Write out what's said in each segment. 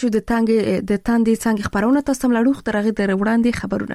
چې د تاندې څنګه خبرونه تاسو ملړوخ درغه در وړاندې خبرونه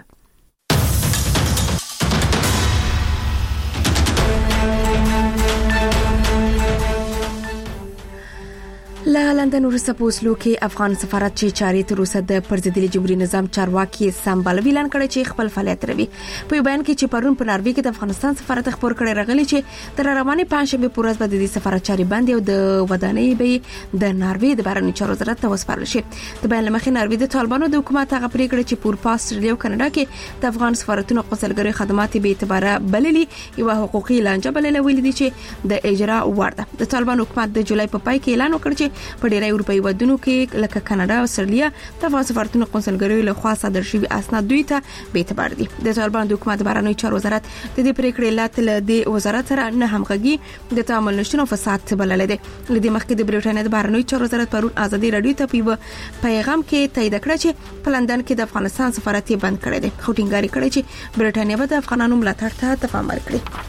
لا لندن وروسته په اوسلو کې افغان سفارت چې چاري تر اوسه د پرزیدلي جمهوریت نظام چارواکي سمبال ویلان کړی چې خپل فعالیت روي په بیان کې چې پرون په ناروې کې د افغانستان سفارت خبر کړی راغلی چې تر رواني پنځشنبه په ورځ د دې سفارت چاري بند او د ودانۍ به د ناروې د بهرنی چارو وزارت ته وسپارل شي د بیان لمخې ناروې د طالبانو د حکومت هغه پریکړه چې پور پاسترالیا او کاناډا کې د افغان سفارتونو قونسلګری خدمات به اعتبار بللي یو حقوقي لانجه بلل ویل دي چې د اجرا وړده د طالبانو حکومت د جولای په پای کې اعلان وکړ چې په ډیری اروپایي ودونو کې لکه کاناډا او استرالیا د افغان سفارتونو قونسلګریو له خوا صادر شوی اسناد دوی ته به اعتبار دي د طالبان د حکومت بهرنی چارو وزارت د دې پریکړې لاته د وزارت سره نه همغږي د تعامل نشټون او فساد بلل دي لدې مخکې د بریټانیا د بهرنی چارو وزارت پرون ازادي رادیو ته په پیغام کې تایید کړ چې په لندن کې د افغانستان سفارت بند کړی دی خو ټینګار کړی چې بریټانیا به د افغانانو ملاتړ ته تفاهم وکړي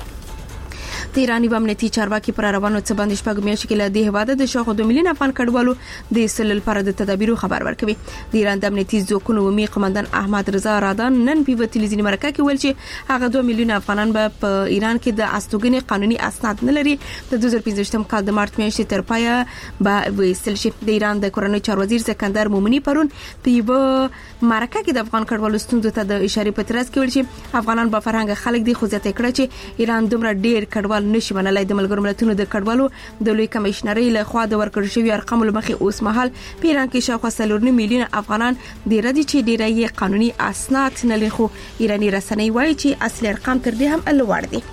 د ایرانی امنیتي چارواکي پر روانو څه باندې شپږ میاشتې کې له دې هواده د شاوخوا 2 میلیون افغان کډوالو د سلل پر د تدابیرو خبر ورکوي د ایران د امنیتي ځواکونو ومي قومندان احمد رضا رادان نن په تلویزیوني مرکه کې ویل چې هغه 2 میلیون افغانان په ایران کې د استوګنې قانوني اسناد نه لري د 2015 کال د مارچ میاشتې تر پایه به ویستل شي د ایران د کورنۍ چارو وزیر سکندر مومنی پرون په مرکه کې د افغان کډوالو ستونزو ته د اشاره په ترڅ کې ویل چې افغانان په فرهنګ خلک دي خو ځکه کړه چې ایران دومره ډیر کډوال نشي منلای د ملګرو ملتونو د کډوالو د لوی کمشنري له خوا د ورکړ شوی ارقام لمخې اوس مهال په ایران کې شاوخوا 3 میلیون افغانان د ردی چې ډیری قانوني اسناد نه لري خو ایرانی رسنۍ وایي چې اصلي ارقام تر دې هم لوړ دي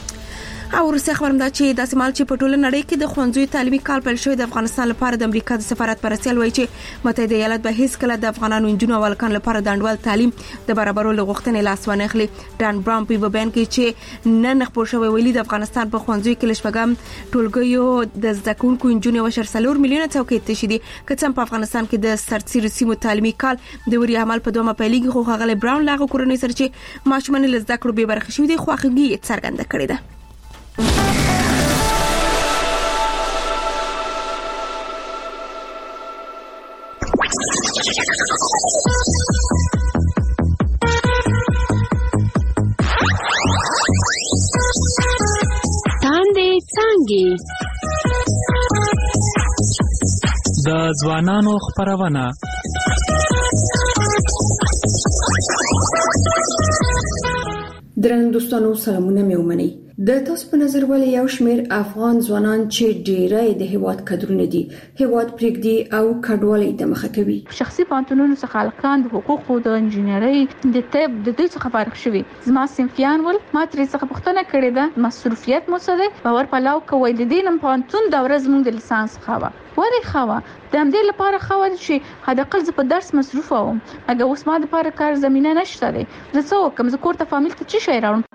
او روسي خبرم دا چې د سیمال چې په ټوله نړۍ کې د خوندزوی تعلیمي کال پیل شوی د افغانستان لپاره د امریکا د سفارت پرسیل وایي چې متحده ایالات به هیڅ کله د افغانانو انجونو او الکان لپاره د انډول تعلیم د برابرولو غوښتنې لاس ونه اخلي ډان براون په بیان کې چې نن خبر شوی ویلي د افغانستان په خوندزوی کې لشپګم ټولګیو د زکونکو انجونو وشر 4 میلیونه څوکۍ تشي دي کڅم په افغانستان کې د سرتسي سیمو تعلیمي کال د وری عمل په دومره پیلېږي خو هغه براون لاغه کورنۍ سره چې ماشومان له زده کړو به برخه شوی دي خو هغه څرګنده کړی ده د ځوانانو خبرونه درنو دوستانو سلامونه مې ومني د تاسو په نظر ولې یو شمېر افغان ځوانان چې ډېری د هیواد قدرونه دي هیواد پرېږدي او کډوالۍ ته مخه کوي شخصي پانتونونو څخه الکان د حقوقو د انجینرۍ د طب د دې څخه فارغ شوي زما صنفیان ول ما ترې څخه پوښتنه کړې ده مصروفیت مو څه دی باور پلاو کوي د دې نن پانتون د ورځ موږ د لیسانس خاوه وری خاوه د همدې لپاره خاوه چې حد اقل په درس مصروف وم اګه اوس ما د لپاره کار زمينه نشته دی زه څه وکم زه کور ته فامیل ته چی شي راوړم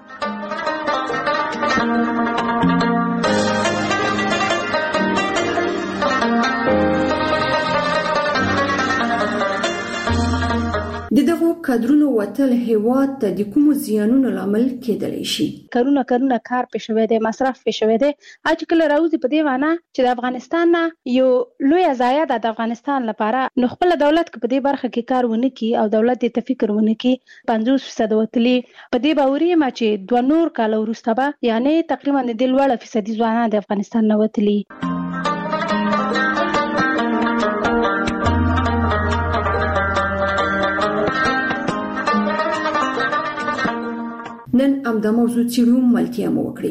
دغه کډرونو وتل هیواد ته د کوم زیانونو لامل کېدلی شي کارونه کار پېښوي دي مصرف پېښوي دي اج کله راوځي په دی وانه چې د افغانستان یو لوی ځای د افغانستان لپاره نو خپل دولت په دې برخه کې کار ونه کی او دولت دې فکر ونه کی 50% وتلی په دې باوري ما چې 2 نور کال وروسته به یعنی تقریبا د 1% ځوانان د افغانستان نه وتلی نن امدا موضوع چیرو ملتیا مو وکړي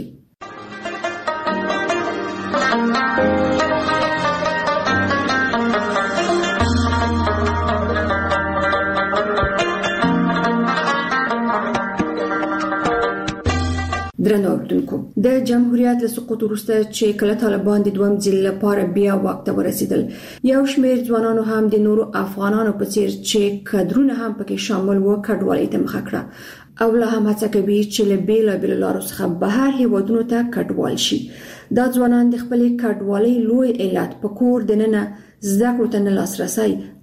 درنو اوریدونکو د جمهوریت له سقوط وروسته چې کله طالبان د دویم ځل لپاره بیا واک ته ورسېدل یو شمېر ځوانانو هم د نورو افغانانو په څیر چې کډرونه هم پکې شامل و کډوالۍ ته مخه کړه او له هم هڅه کوي چې له بیلابېلو لارو څخه بهر هیوادونو ته کډوال شي دا ځوانان د خپلې کډوالۍ لوی علت په کور دننه زده کړو ته نه لاسرسي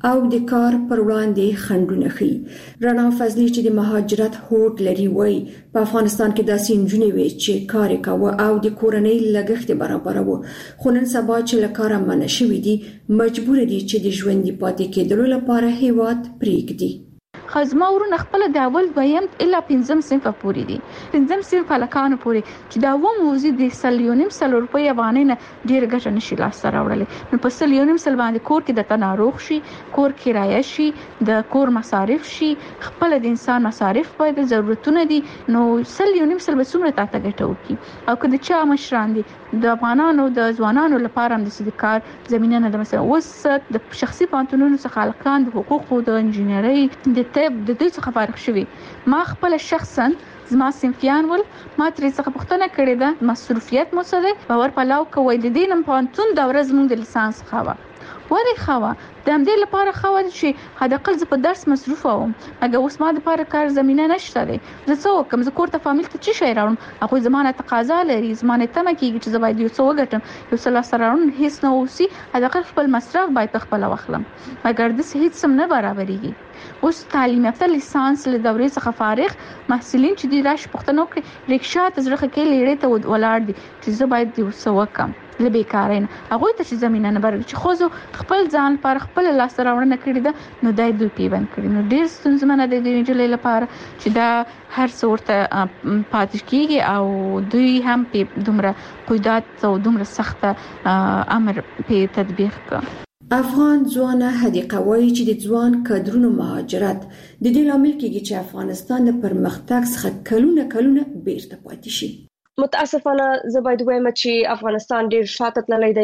او د کار پر وړاندې خنډونه خي. رڼا فضلي چې د مهاجرت هوډ لري وای په افغانستان کې داسې نجونې وي چې کار کوي او د کورنۍ لګښت برابروي، خو نن سبا چې له کاره منع شوي دي مجبور دي چې د ژوندۍ پاتې کېدلو لپاره هیواد پرېږدي. خزما ورونه خپل د اول دویم الا 5 صنف پورې دي، 5 صنف هلکانو پورې چې دا و موزي د سلیونیم سل روپۍ افغانۍ نه ډیر ګټه نشي لاسته راوړلې. نو په سلیونیم سل باندې کور کې د تناروغ شي، کور کرایه شي، د کور مصارف شي، خپل د انسان مصارف باید ضرورتونه دي. نو سلیونیم سل به څومره تاسو ګټه وکي او که د چا مشران دي د افغانانو د ځوانانو لپاره هم د کار زمينه نه ده. مثلا اوس د شخصي پانتونونو څخه هلکان د حقوقو د انجینرۍ د د دې څخه فارغ شوي. ما خپل شخصا زما صنفیان ول ما ترې څخه پوښتنه کړې ده مصروفیت مو څه دی، باور پلاو کوي د دې نن پانتون د ورځ موږ د لیسانس خوا ولې خوا د همدې لپاره خوا چې حد اقل زه په درس مصروف وم، مګر اوس ما د لپاره کار زمينه نشته دی. زه څه وکم؟ زه کور ته فامیل ته څه شي راوړم؟ هغه زمانه تقاضا لري، زمانه تمه کیږي چې زه باید یو څه وګټم، یو څه لاسته راوړم، هیڅ نه اوسي، حد اقل خپل مصرف باید خپل واخلم، مګر د هیڅ سم نه برابرېږي. اوس تعلیم یافته لیسانس له دورې څخه فارغ محصلین چې دی راش پښتنو کې ریکشا ته زړه کې لیړې ته ولاړ دي چې زه باید یو څه وکم له بیکارین هغه ته چې زمينه نه برابر چې خو خپل ځان پر خپل لاس راوړنه کړی ده. نو دای دوی پیوند کړی. نو ډیر ستونزمنه د دې جلې لپاره چې دا هر څورته پاتې کیږي او دوی هم په دومره قیودات او دومره سخته امر په تطبیق کړ. افغان ځوانه هدیقه وایي چې د ځوان کادرونو مهاجرت د دې لامل کېږي چې افغانستان د پرمختګ څخه کلونه بیرته پاتې شي. متاسفانه زه باید وایم چې افغانستان ډیر شاته تللی دی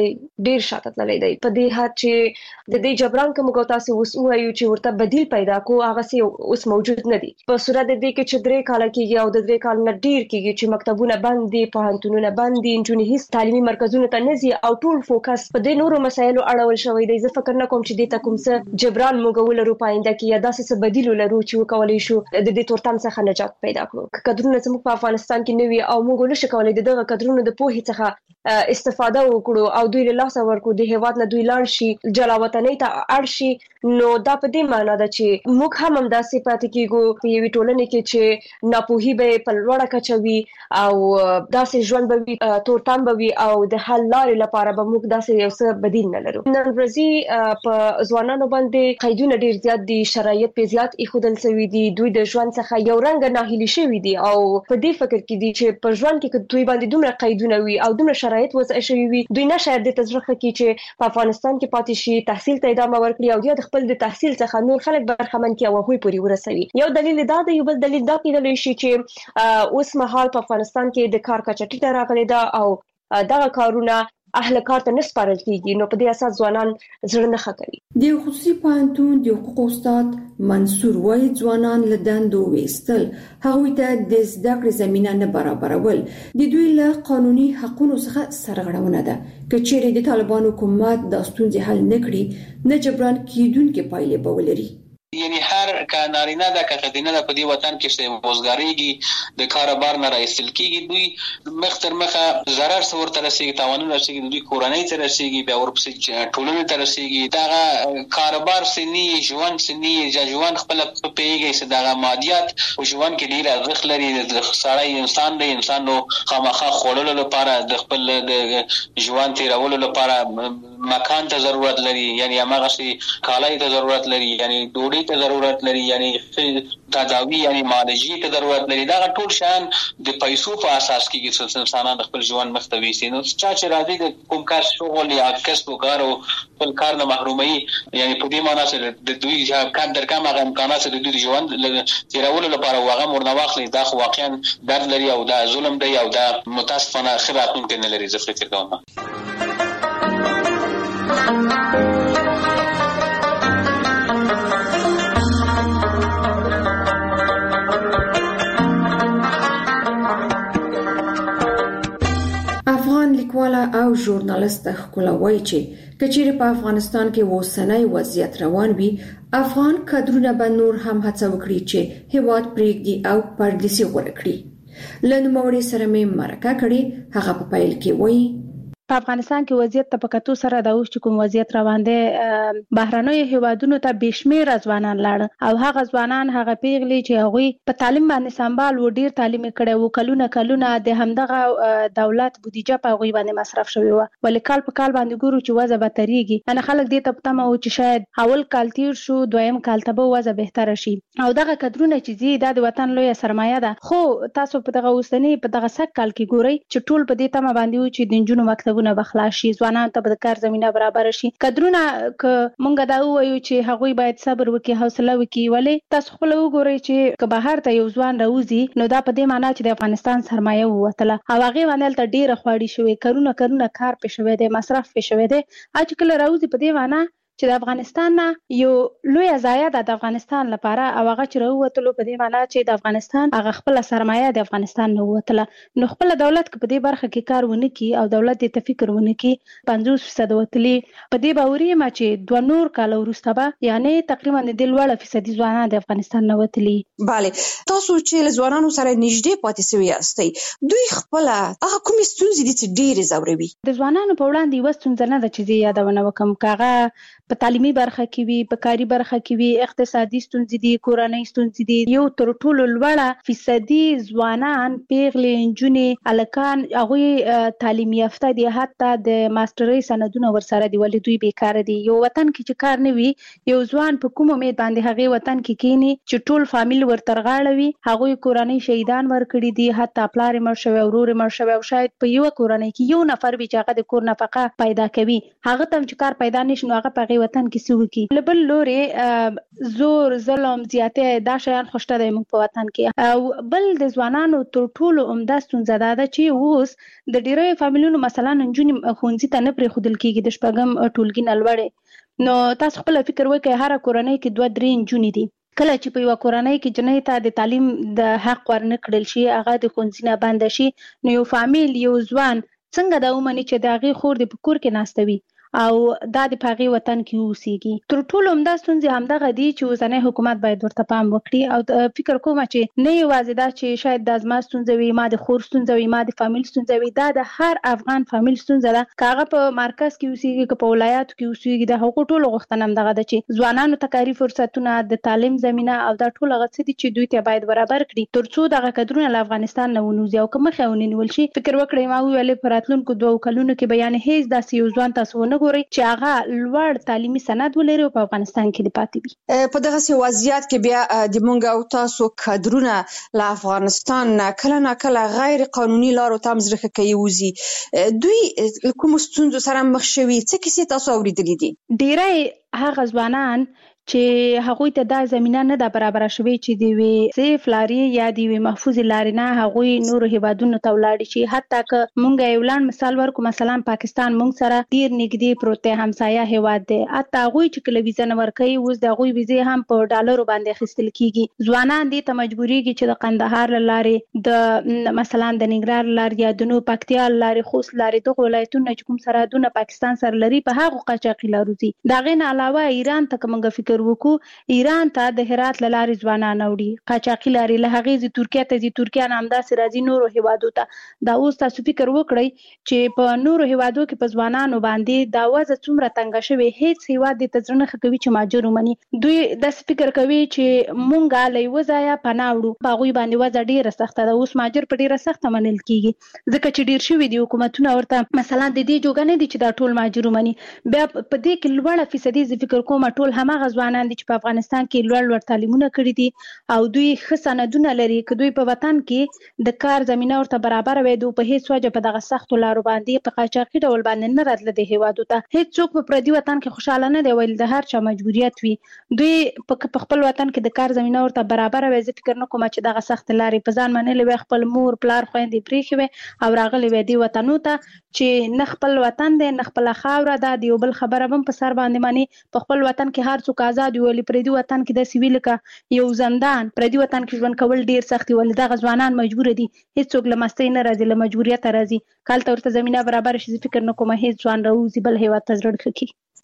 په دې حد چې د دې جبران کوم تاسو اوس وایو چې ورته بدیل پیدا کو هغه سي اوس موجود نه دي. په صورت د دې کې چې 3 کال کېږي او د 3 کال نه ډیر کېږي چې مکتبونه بند دي، پوهنتونونه بند دي، انجونې هیڅ تعلیمي مرکزونه ته نه ځي او ټول فوکس په دې نورو مسایلو اړول شوی دی. زه فکر نه کوم چې دې ته کوم څه جبران موږ ولرو پاینده کې یا داسې څه بدیل ولرو چې وکولای شو د دې تورتم څخه نجات پیدا کړو. کډرونه زموږ په افغانستان کې نوي او موږ نشو کولای دغه کډرونو د پوهې څخه استفاده وکړو او دوی له لاسه ورکو د هیواد نه دوی لاړ شي جلا وطنۍ ته اړ شي. نو دا په دې معنی ده چې موږ هم داسې پاتې کېږو په یوې ټولنې کې چې ناپوهي به په لوړه کچه وي او داسې ژوند به وي، تورتم به وي او د حل لارې لپاره به موږ داسې یو څه بدیل نه لرو. نن ورځې په ځوانانو باندې قیدونه ډیر زیات دي، شرایط په زیات ایښودل شوي دي، دوی د ژوند څخه یو رنګ ناهیلي شوي دي او په دې فکر کې دي چې په ژوند کې دوی باندې دومره قیدونه وي او دومره شرایط وضع شوي وي، دوی نه شاید د تجربه کې چې په افغانستان کې پاتې شي، تحصیل ته ادامه ورکړي او د خپل د تحصیل څخه نور خلک برخمن کړي او هغوی پورې ورسوي. یو دلیل دا دی. یو بل دلیل دا کېدلی شي چې اوس مهال په افغانستان کې د کار کچه ټیټه راغلې ده او دغه کارونه اهل کار ته نسپارل کیږي. نو په دې اساس ځوانان زړه نه ښه کوي. د خصوصي پوهنتون د حقوقو استاد منصور وایي ځوانان له دندو ویستل هغوی ته د زده کړې زمينه نه برابرول د دوی له قانوني حقوقو څخه سرغړونه ده. که چیرې د طالبانو حکومت د ستونزې حل نه کړي نه جبران کیدونکې پایلې به ولري. یعنی هر که نارینه ده که ښځینه ده په دې وطن کې چې وزګاریږي د کار بار نه راایستل کېږي، دوی مخ تر مخه ضرر څه ورته رسېږي، تاوانونه رسېږي، د دوی کورنۍ ته رسېږي، بیا ورپسې ټولنې ته رسېږي. دغه کاروبار سني ژوند سني ژوند خپله پوهېږي چې دغه مادیات په ژوند کې ډېر ارزښت لري. د سړی انسان دی، انسان نو خامخا خوړلو لپاره د خپل د ژوند تېرولو لپاره مکان ته ضرورت لري، یعنی هماغسې کالای ته ضرورت لري، یعنی ډوډۍ ته ضرورت لري، یعنی تداوی یعنی معالجې ته ضرورت لري. دا ټول شیان د پیسو په اساس کېږي چې انسانان خپل ژوند مخ ته ویسي. نو چا چې راځي د کوم کار شغل یا کسب و کار او خپل کار نه محرومي، یعنی په دې معنی چې د دوی کم در کم هغه امکانات چې د دوی د ژوند تېرولو لپاره هغه ورنه واخلي، دا خو واقعا درد لري او دا ظلم دی او دا متاسفانه ښه راتلونکی نه لري. زه فکر کوم لیکواله او ژورنالیست ښکلا وایي چې کچېرې په افغانستان کې اوسنی وضعیت روان وي افغان کادرونه به نور هم هڅه وکړي چې هیواد پرېږدي او پردیسي غوره کړي. له نوموړي سره مې مرکه کړې. هغه په پیل کې وایي په افغانستان کې وضعیت ته په کتو سره د اوس کوم وضعیت روان دی بهرنیو هیوادونو ته بشمیر ځوانان لاړ او هغه ځوانان هغه پیغلي چې هغه په تعلیم باندې سمبال و ډیر تعلیم کړي و کلونه د همدغه دولت بودیجه په غوي باندې مصرف شوی و ولې کال په کال باندې ګورو چې وضع بهتريږي انا خلک دې ته پته مو چې شاید اول کال تیر شو دویم کال ته به وضع بهتر شي او دغه کډرونه چې زی د وطن لوی سرمایه ده خو تاسو په دغه اوسنی په دغه سک کال کې ګورئ چې ټول په دې تمه باندې و چې د جنونو مکتبونه بخلاص شي ځوانان ته د کار زمينه برابر شي کډرونه ک مونږ دا وایو چې هغوی باید صبر وکړي حوصله وکړي ولې تاسو خپل وګورئ چې که بهر ته یو ځوان راوځي نو دا په دې معنی چې د افغانستان سرمایه ووتله او هغه باندې ته ډیره خواري شوی کارونه کار په شوی دی مصرف په شوی دی اج کله راوځي په دې معنی چې د افغانستان نه یو لوی ځای د افغانستان لپاره او هغه چې راووتلو په دې معنی چې د افغانستان هغه خپل سرمایه د افغانستان نه ووتله نو خپل دولت په دې برخه کې کار ونه کی او دولت دې فکر ونه کی 50% وتلی په دې باوري ما چې 2 نور کال وروسته به یعنی تقریبا د 10% ځوانان د افغانستان نه وتلی bale تاسو چې ځوانانو سره نږدې پاتې شوی یاستئ دوی خپل هغه کوم ستونزې دي چې ډېر زوروي د ځوانانو په وړاندې یو ستونزه نه ده چې زه یادونه وکم کاغه په تعلیمي برخه کې وي په کاري برخه کې وي اقتصادي ستونزې دي کورنۍ ستونزې دي یو تر ټولو لوړه فیصدي ځوانان پیغلې نجونې الکان هغه تعلیم یافته دي حتی د ماسترۍ سندونه ورسره دي ولې دوی بیکاره دي یو وطن کې چې کار نه وي یو ځوان په کوم امید باندې هغه وطن کې کینی چې ټول فامیل ورترغاړوي هغه کورنۍ شهیدان ورکړي دي حتی پلار مړ شوی ورور مړ شوی او شاید په یو کورنۍ کې یو نفر به چې هغه د کور نفقه پیدا کوي هغه تم چې کار پیدا نشي نو هغه په وطن کې سوکي لبل لوري زور ظلم زیاته دا شیان خوشته دی موږ په وطن کې او بل د ځوانانو تر ټولو عمده ستونزه ده چې اوس د ډیرو فامیلونو مثلا نجونې خونځي ته نه پرې خودل کېږي د شپږم ټولګي نه لوړې نو تاسو خپل فکر وکړئ هر کورنۍ کې 2-3 نجونې دي کله چې په یو کورنۍ کې جنې ته د تعلیم د حق ورنه کړل شي هغه د خونځي نه بند شي نو یو فامیل یو ځوان څنګه دا ومني چې داغي خور د پکور کې ناستوي او دا د پاغي وطن کې اوسېږي تر ټولو عمده ستونزې همدغه دي چې اوسنۍ حکومت باید ورته پام وکړي او فکر کوم چې نه یوازې دا چې شاید د ازما ستونزې وي ما د خور ستونزې وي ما د فامیل ستونزې وي دا د هر افغان فامیل ستونزه ده کاغه په مرکز کې اوسېږي که په ولایاتو کې اوسېږي د حقوق ټولو غوښتنه همدغه ده چې ځوانانو ته کاري فرصتونه د تعلیم زمينه او دا ټول غوښتي چې دوی ته باید برابر کړي ترڅو دغه کډرونه له افغانستان نه ونوځي او کوم خاوني نیول شي فکر وکړئ ما ویلې پر راتلونکو 2 کلونو کې بیان هیڅ داسې یو ځوان تاسو نه ګوري چې هغه لوړ تعلیمي سند ولري او په افغانستان کې پاتې وي په دغه وضعیت کې بیا د مونږ او تاسو کډرونه له افغانستان نه کله غیر قانوني لارو ته مزرخه کوي وزي دوی کوم ستونزو سره مخ شوي څه کیسې تاسو اوریدلې دي ډیرای هغه ځوانان چې هغوی ته دا زمينه نه ده برابر شوی چې دی وی سیف لاري یا دی وی محفوظ لاري نه هغوی نور هیوادونو ته ولاړ شي حتی که مونږ یو لاند مثال ورکو مثلا پاکستان مونږ سره ډیر نږدې پروت همسایه هیواد دی حتی هغوی چې کله ویزه نه ورکوي اوس د هغوی ویزه هم په ډالرو باندې اخیستل کیږي ځوانان دي ته مجبوریږي چې د قندهار لارې د مثلا د ننګرهار لارې یا د نو پکتیا لارې خوست لارې د ولایتونو چې کوم سرحدونه پاکستان سره لري په هغه قاچاقي لارو دي دا غین علاوه ایران ته کومه فکر وکړو ایران ته د هرات لارې ځوانان وړي قاچاقي لارې له هغه زی ترکیه ته زی ترکیه نه همداسې راځي نورو هیوادو ته دا اوس تاسو فکر وکړئ چې په نورو هیوادو کې په ځوانانو باندې دا وځه څومره تنګ شوی هیڅ هیواد د تجربه کوي چې ماجر ومني دوی د فکر کوي چې مونږه لې وځایا پناوړو باغوي باندې وځه ډیره سخته ده اوس ماجر په ډیره سخته منل کیږي ځکه چې ډیر شوی دی حکومتونه ورته مثلا د دې جوګه نه دي چې دا ټول ماجر ومني بیا په دې کې لوړه فیصدي فکر کوم ټول همغه ځوانان دي چې په افغانستان کې لوړ تعلیمونه کړي دي او دوی ښه سندونه لري که دوی په وطن کې د کار زمينه ورته برابر وي دوی په هیڅ وجه په دغه سختو لارو باندې په قاچاقي ډول باندې نه راتله د هیوادو ته هیڅ څوک په پردي وطن کې خوشاله نه دی ویل د هر چا مجبوریت وي دوی په خپل وطن کې د کار زمينه ورته برابر وي زه فکر نه کوم چې دغه سخت لارې په ځان منلې وي خپل مور پلار خويندې پریخي وي او راغلي وي دی وطنو ته چې نه خپل وطن دی نه خپل خاور ده دی بل خبره هم په سر باندې مانی په خپل وطن کې هر څوک آزاد وي پردي وطن کې د سیویل کا یو زندان پردي وطن کې ژوند کول ډیر سخت وي دغه ځوانان مجبور دي هیڅوک لمستې نه راځي له مجبوریت راځي کال ته ورته زمينه برابر شي فکر نه کوم هیڅ ځوان راوځي بل هیواد ته ځړ خکې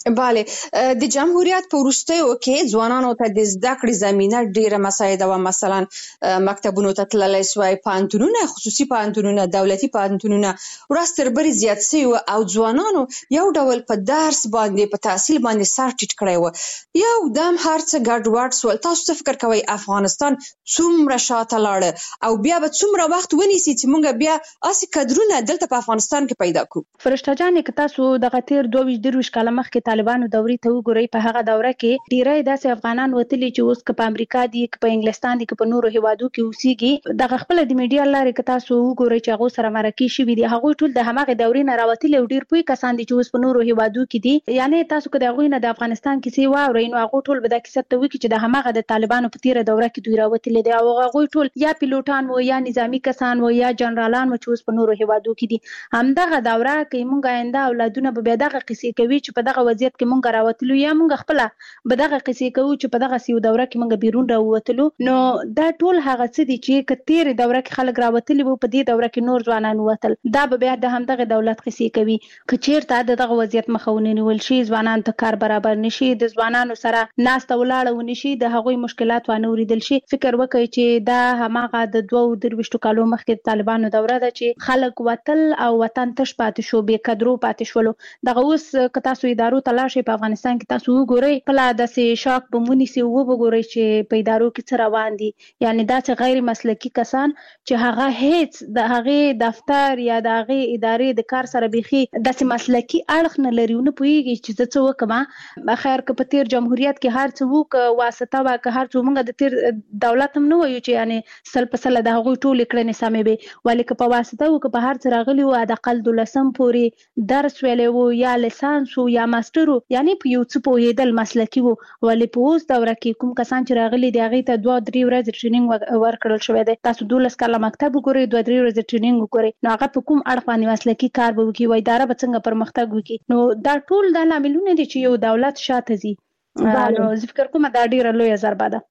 bale د جمهوریت په وروستیو کې ځوانانو ته د زده کړې زمینه ډیره مساعده وه. مثلا مکتبونو ته تللی سوای، پوهنتونونه، خصوصي پوهنتونونه، دولتي پوهنتونونه ورځ تر بلې زیات سوي وو او ځوانانو یو ډول په درس باندې، په تحصیل باندې سر ټیټ کړی و. یو دم هر څه ګډوډ سول. تاسو څه فکر کوئ افغانستان څومره شاته لاړه او بیا به څومره وخت ونیسي چې موږ بیا اسې کدرونه دلته په افغانستان کې پیدا کړو؟ فرشته جان که تاسو دغه تیر 22 کاله مخکې طالبانو دورې ته وګورئ، په هغه دوره کې ډیری داسې افغانان وتلي چې اوس که په امریکا دي، که په انګلستان دي، که په نورو هیوادو کې اوسېږي، دغه خپل د میډیا لارې که تاسو وګورئ چې هغه سره مرکې شوي دي، هغوی ټول د هماغه دورې نه راوتلي او ډیر پوه کسان دي چې اوس په نورو هیوادو کې دي. یعنی تاسو که د هغوی نه د افغانستان کیسې واورئ نو هغوی ټول به دا کیسه ته وکړي چې د هماغه د طالبانو په تیره دوره کې دوی راوتلي دي او هغوی ټول یا پیلوټان وو یا نظامی کسان وو یا جنرالان وو چې اوس په نورو هیوادو کې دي. همدغه دوره کې موږ آینده اولادونه به دغه قصې کوي چې په دغه وضعیت کې موږ راوتلو یا موږ خپل به دغه قصې کوو چې په دغه سیو دوره کې موږ بیرون راووتلو. نو دا ټول هغه څه دي چې کتیر دوره کې خلک راوتلي وو، په دې دوره کې نور ځوانان وتل، دا به بیا د همدغه دولت قصې کوي. که چیرته دغه وضعیت مخه ونیول شي، ځوانان ته کار برابر نشي، د ځوانانو سره ناسته ولاړه ونشي، د هغوی مشکلات وانه اوریدل شي، فکر وکړئ چې دا هماغه د 22 کالو مخکې طالبانو دوره ده چې خلک وتل او وطن تش پاتې شو، بې قدرو پاتې شولو. دغه اوس که تاسو ادارو ته لاړ شئ په افغانستان کې تاسو وګورئ، کله داسې شاک به ونیسي او وګورئ چې په ادارو کې څه روان دي. یعنی داسې غیر مسلکي کسان چې هغه هیڅ د هغې دفتر یا د هغې ادارې د کار سره بیخي داسې مسلکي اړخ نه لري، نه پوهېږي چې زه څه وکړم. خیر که په تیر جمهوریت کې هر څه وو، که واسطه وه، که هر څه، موږ د تیر دولت هم نه وایو چې یعنې سل په سله د هغوی ټولې کړنې سمې وې، ولې که په واسطه وو، که په هر څه راغلي وو، حداقل 12 پورې درس ویلی وو یا لیسانس وو یا ماسټر وو، یعنی په یو څه پوهېدل مسلکي وو. ولې په اوس دوره کې کوم کسان چې راغلي دي هغې ته 2-3 ورځې ټریننګ ورکړل شوی دی. تاسو 12 کاله مکتب وګورئ، 2-3 ورځې ټریننګ وګورئ، نو هغه په کوم اړخ باندې مسلکي کار به وکړي، اداره به څنګه پرمختګ وکړي. نو دا ټول دا لاملونه دي چې یو دولت شاته ځي. نو زه فکر کوم دا ډیره لویه ضربه ده.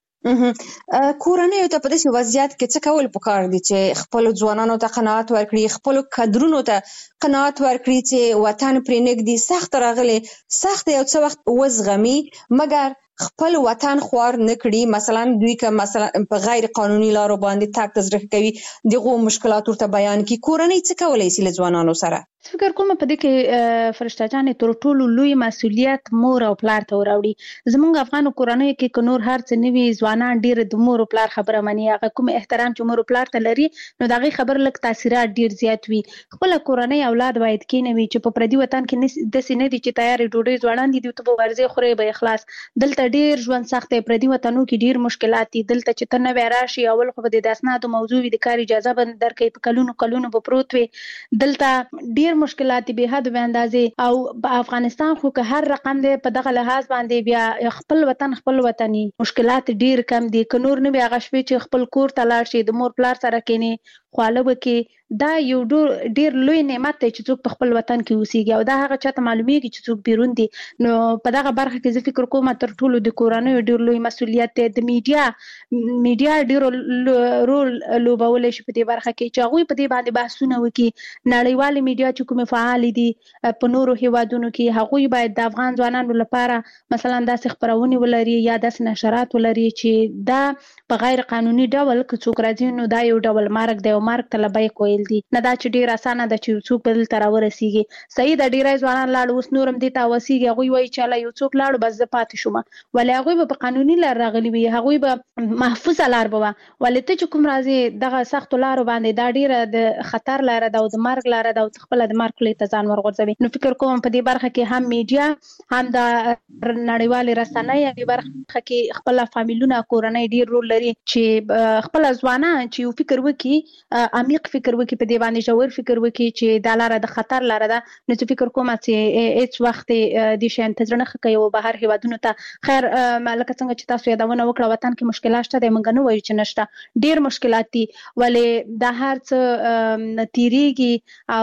کورنیو ته په داسې وضعیت کې څه کول پکار دي چې خپلو ځوانانو ته قناعت ورکړي، خپلو کدرونو ته قناعت ورکړي چې وطن پرې نږدې سخت راغلی، سخت یو څه وخت وزغمي مګر خپل وطن خوار نه کړي. مثلا دوی که مثلا په غیر قانوني لارو باندې تګ تزریق کوي، دغه مشکلات ورته بیان کړي. کورنۍ څه کولی شي له ځوانانو سره؟ فکر کوم په دې کې فرشته جانې تر ټولو لوی مسؤلیت مور او پلار ته وراوړي. زموږ افغانو کورنیو کې که نور هر څه نه وي، ځوانان ډېر د مور او پلار خبره مني. هغه کوم احترام چې مور او پلار ته لري نو د هغې خبر لږ تاثیرات ډېر زیات وي. خپله کورنۍ اولاد باید کېنوي چې په پردي وطن کې داسې نه دي چې تیارې ډوډۍ ځوانان دي، دوی ته به ورځې خورې به اخلاص. دلته ډېر ژوند سخت دی، پردي وطنو کې ډېر مشکلات دي. دلته چې ته نوی راشي، اول خو به د اسنادو موضوع وي، د کار اجازه به درکوي، په کلونو کلونو به پروت وي. دلته ډېر مشکلات دي حد به اندازې. او په افغانستان خو که هر رقم دی په دغه لحاظ باندې بیا خپل وطني مشکلات ډیر کم دي. که نور نه وي هغه شپې چې خپل کور ته لاړ شي، د مور پلار سره کېني، خواله وکړي، دا یو ډیر لوی نعمت دی چې څوک په خپل وطن کې اوسېږي او دا هغه چاته معلومیږي چې څوک بیرون دي. نو په دغه برخه کې زه فکر کوم تر ټولو د کورنیو ډیر لوی مسؤلیت دی. د میډیا ډیر رول لوبولی شي په دې برخه کې چې هغوی په دې باندې بحثونه وکړي. نړیوالې میډیا چې کومې فعالې دي په نورو هیوادونو کې، هغوی باید د افغان ځوانانو لپاره مثلا داسې خپرونې ولري یا داسې نشرات ولري چې دا په غیر قانوني ډول که څوک راځي نو دا یو ډول مرګ دی او مرګ ته لبیک ویل دي. نه دا چې ډېر اسانه ده چې څوک به دلته راورسېږي. صحیح ده ډېری ځوانان لاړو، اوس نور هم دې ته وسېږي، هغوی وایي چې الله یو څوک لاړو بس زه پاتې شوم، ولې هغوی به په قانوني لار راغلي وي، هغوی به محفوظه لار به وه. ولې ته چې کوم راځې دغه سختو لارو باندې، دا ډېره د خطر لاره ده او د مرګ لاره ده او ته خپله د مرګ خولې ته ځان ورغورځوي. نو فکر کوم په دې برخه کې هم میډیا، هم د نړیوالې رسنۍ په برخه کې خپله فامیلونه، کورنۍ ډېر رول لري چې خپله ځوانان چې یو فکر وکړي، عمیق فکر وکړي، په دې باندې ژور فکر وکړي چې دا لاره د خطر لاره ده. نو زه فکر کوم چې هېڅ وخت دې شیانو ته زړه نه ښه کوي او بهر هېوادونو ته. خیر لکه څنګه چې تاسو یادونه وکړه، وطن کې مشکلات شته دی، موږ نه وایو چې نشته، ډېر مشکلات دي، ولې دا هر څه تیریږي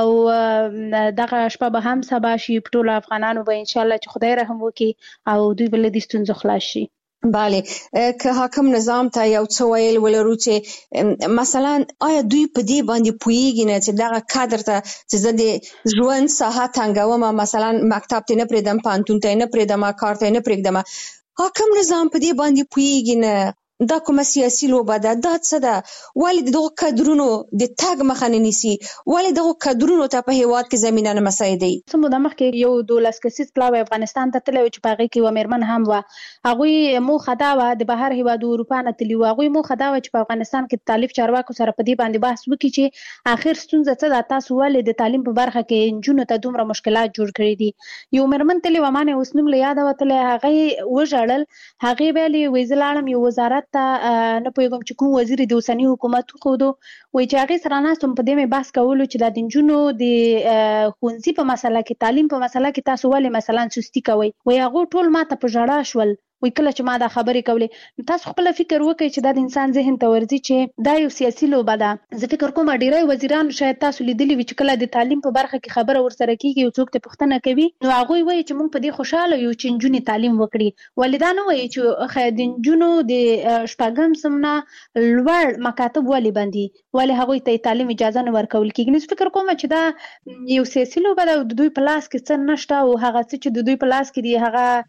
او دغه شپه به هم سبا شي. په ټولو افغانانو به انشاءالله چې خدای رحم وکړي او دوی به له دې ستونزو خلاص شي. بله که حاکم نظام ته یو څه ویل ولرو چې مثلا آیا دوی په دې باندې پوهیږي نه چې دغه کادر ته چې زه د ژوند ساحه تنګوم، مثلا مکتب ته نه پرېږدم، پوهنتون ته نه پرېږدم، کار ته نه پرېږدم، حاکم نظام په دې باندې پوهیږي نه؟ دا کومه سیاسي لوبه ده؟ دا څه ده؟ ولې دغه کادرونو د تګ مخه نه نیسي؟ ولې دغه کادرونو ته په هیواد کې زمینه نه مساعدوي؟ څه موده مخکې یو 12 کسیز پلاوی افغانستان ته تللی و چې په هغې کې یوه مېرمن هم وه. هغوی موخه دا وه د بهر هېوادو اروپا نه تللي وو. هغوی موخه دا وه چې په افغانستان کې د تعلیم چارواکو سره په دې باندې بحث وکړي چې آخر ستونزه څه ده، تاسو ولې د تعلیم په برخه کې نجونو ته دومره مشکلات جوړ کړي دي. یو مېرمن تللې وه، ما نه اوس نوم له یاده وتلی، هغې وژړل. هغې ویلې وایي زه لاړم یو وزارت ته، نه پوهېږم چې کوم وزیر د اوسني حکومت وښودو، وایي چې هغې سره ناست وم، په دې مې بحث کولو چې دا د نجونو د ښوونځي په مسله کې، تعلیم په مسله کې تاسو ولې مثلا سستي کوئ. وایي هغو ټول ما ته په ژړا شول. وایي کله چې ما دا خبرې کولې، تاسو خپله فکر وکړئ چې دا د انسان ذهن ته ورځي چې دا یو سیاسي لوبه ده. زه فکر کوم ډېری وزیران شاید تاسو لیدلي وي چې کله د تعلیم په برخه کې خبره ورسره کېږي، یو څوک ته پوښتنه کوي، نو هغوی وایي چې موږ په دې خوشحاله یو چې نجونې تعلیم وکړي. ولې دا نه وایي چې د نجونو د شپږم صنف نه لوړ مکاتب ولې بندي، ولې هغوی ته تعلیم اجازه نه ورکول کېږي. نو فکر کوم چې دا یو سیاسي لوبه ده او د دوی په لاس کې څه نشته، او هغه څه چې د دوی په لاس کې دي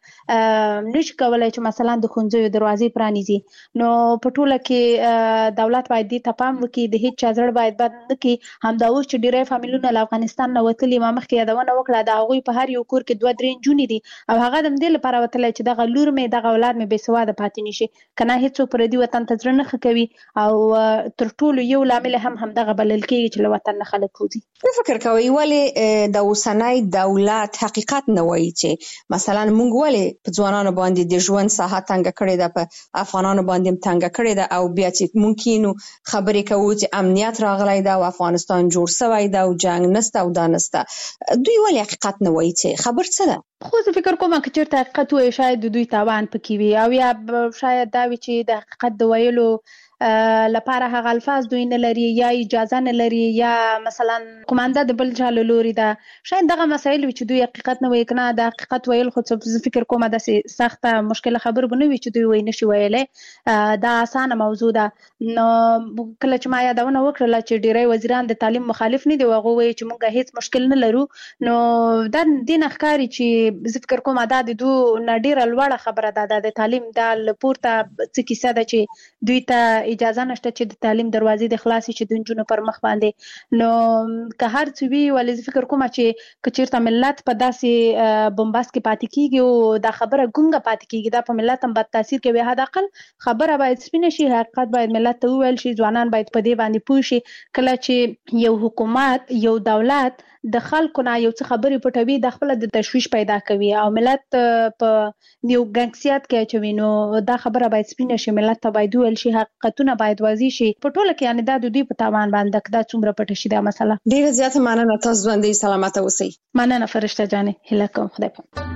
هغه نشي کولی چې مثلا د ښوونځیو دروازې پرانیزي. نو په ټوله کې دولت باید دې ته پام وکړي، د هېڅ چا زړه باید بد نه کړي. همدا اوس چې ډېری فامیلونه له افغانستان نه وتلي، ما مخکې یادونه وکړه، د هغوی په هر یو کور کې 2-3 نجونې دي، او هغه د همدې لپاره وتلی چې دغه لور مې، دغه اولاد مې بې سواده پاتې نه شي. که نه هېڅوک پردي وطن ته زړه نه ښه کوي، او تر ټولو یو لامل هم همدغه بلل کېږي چې له وطن نه خلک وځي. څه فکر کوئ ولې د اوسنی دولت حقیقت نه وایي چې مثلا موږ ولې په ځوانانو باندې د ژوند ساحه تنګه کړې ده، په افغانانو باندې هم تنګه کړې ده، او بیا چې ممکن خبرې کوو چې امنیت راغلی ده او افغانستان جوړ شوی ده او جنگ نسته او دا نسته، دوی ولې حقیقت نه وایي چې خبر څه ده؟ خو زه فکر کوم که چېرته حقیقت ووایي شاید د دوی تاوان پکې وي، او یا شاید دا وي چې د حقیقت د ویلو لپاره هغه الفاظ دوی نه لري، یا اجازه نه لري، یا مثلا کومانده د بل چا له لوري ده. شاید دغه مسایل وي چې دوی حقیقت نه وایي. که نه د حقیقت ویل خو زه فکر کوم داسې سخته مشکله خبره به نه وي چې دوی وایي نشي ویلی. دا اسانه موضوع ده. نو کله چې ما یادونه وکړله چې ډېری وزیران د تعلیم مخالف نه دي، او هغوی وایي چې موږ هېڅ مشکل نه لرو، نو دا دې نه ښکاري چې زه فکر کوم دا د دوی نه ډېره لوړه خبره ده. دا د تعلیم دا له پورته څه کیسه ده چې دوی ته اجازه نشته چې د تعلیم دروازې د خلاصې چې د نجونو پر مخ باندې. نو که هر څه وي، ولې زه فکر کوم چې که چېرته ملت په داسې بمباست کې پاتې کېږي او دا خبره ګونګه پاتې کېږي، دا په ملت هم بد تاثیر کوي. حداقل خبره باید سپینه شي، حقیقت باید ملت ته وویل شي، ځوانان باید په دې باندې پوه شي. کله چې یو حکومت، یو دولت د خلکو نه یو څه خبرې پټوي، د خپله د تشویش پیدا کوي او ملت په یو ګنګسیات کې اچوي، نو دا خبره باید سپینه شي، ملت ته باید وویل شي، حقیقتونه باید واضح شي. په ټوله کې یعنې دا د دوی په تاوان باندې دا څومره پټه شي دا مسله. ډېره زیاته مننه، تاسو ژوندۍ سلامته اوسئ. مننه فرشته جانې، هیله کوم خدای پاک.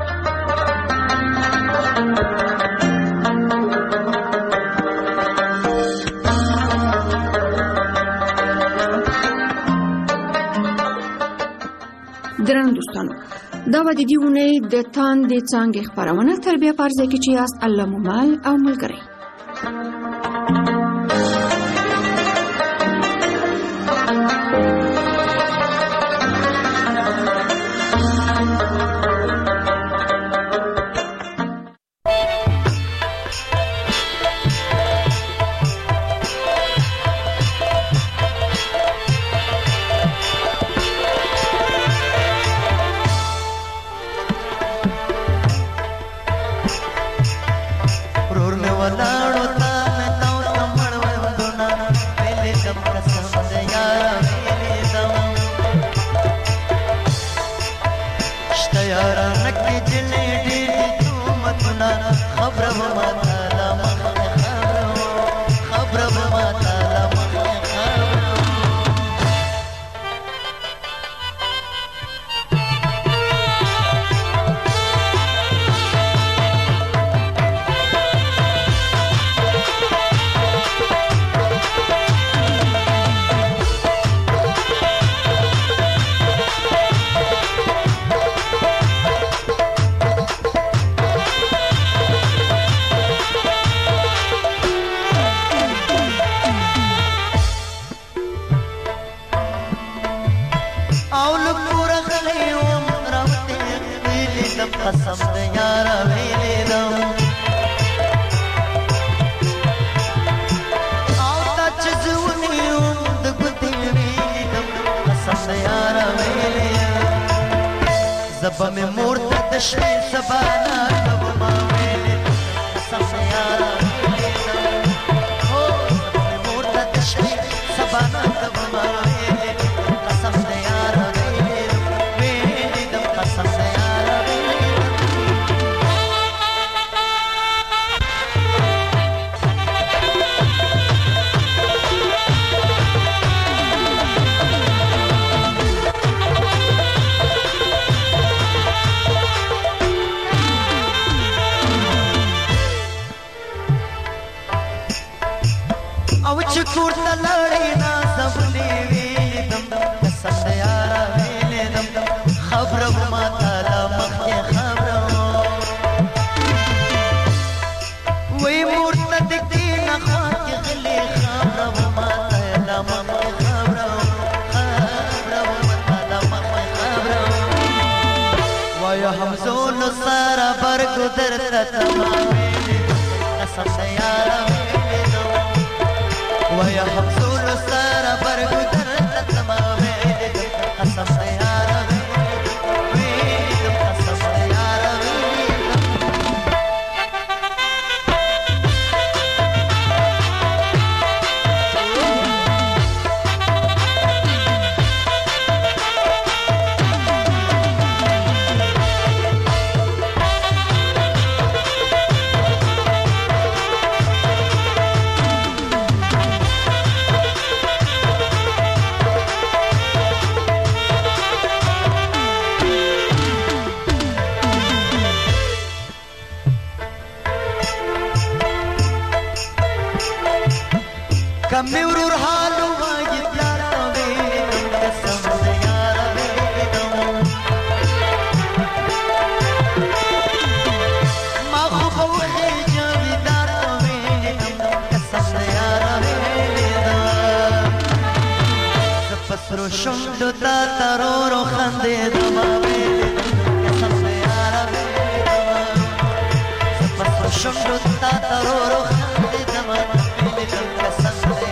درنو دوستانو، دا و د دې اونۍ د تاندې څانګې خپرونه. تر بیا په هر ځای کې چې یاست، الله مو مل او ملګری. سبا میں مورتا دشوی سبانا کب ماویلی قسم یارا ویلی سبا میں مورتا دشوی سبانا کب ماویلی قسم یارا ویلی دم قسم یارا ویلی او چکور تلڑی نا زبلی ویلی دم قسم دیارا ویلی دم خبر ما تالا مخی خبر وی مورتا دکتی نخوان کی غلی خبر ما تالا مخی خبر ما تالا مخی خبر وی حمزون سارا برگو درتا تمام ویلی قسم دیارا ویلی دم ويا حمزون سارة برقو درت تمامي قسم سيارة ويدم قسم سيارة کمی ورور حالو واجی پلاتا ویدم قسم دیارا ویدم ما خوب وخی جاوی دارتا ویدم قسم دیارا ویدم سپسرو شمدو تا ترورو خندی دما ویدم قسم دیارا ویدم سپسرو شمدو تا ترورو خندی دما ویدم قسم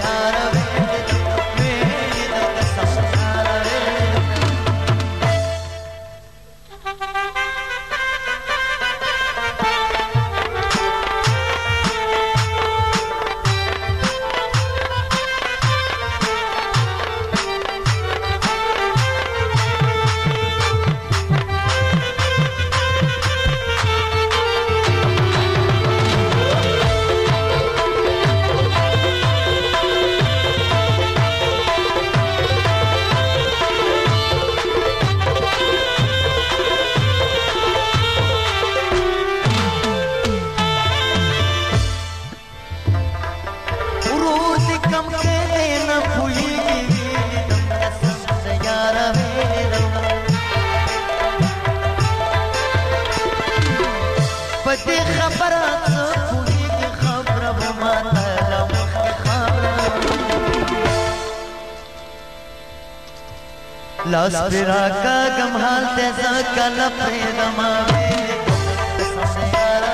لاس پیرا کا گم حال تیزا کا لپریدم قسم دیارا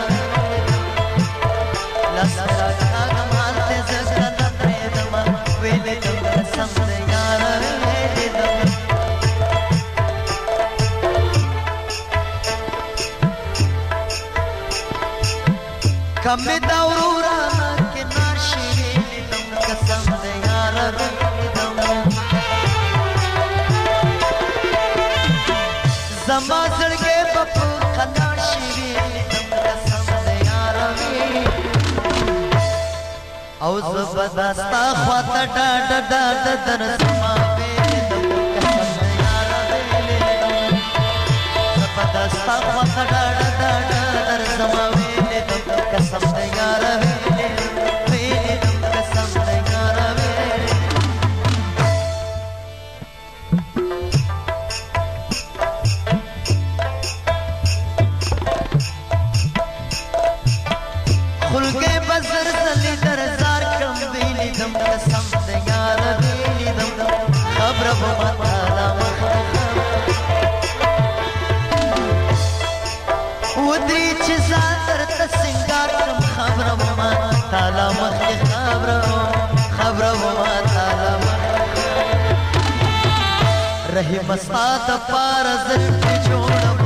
لاس پیرا کا گم حال تیزا کا لپریدم ویدم قسم دیارا ویدم کمی دورورا که ناشی ویدم قسم دیارا ویدم زما زړګې په خندا شي دم قسم دیارا او زبردستا خواته ډاډ در زما ویدم قسم دیارا زبردستا خواته ډاډ در زما ویدم قسم دیارا ویدم قسم دیارا خلقے بزر زلی درزار کم ویلی دم قسم دیارا ویلی دم خبر بمتالا ودری چیزا در تسنگار کم خبر بمتالا مخی خبر بمتالا رہی مستا دا پار زلفی جوڑا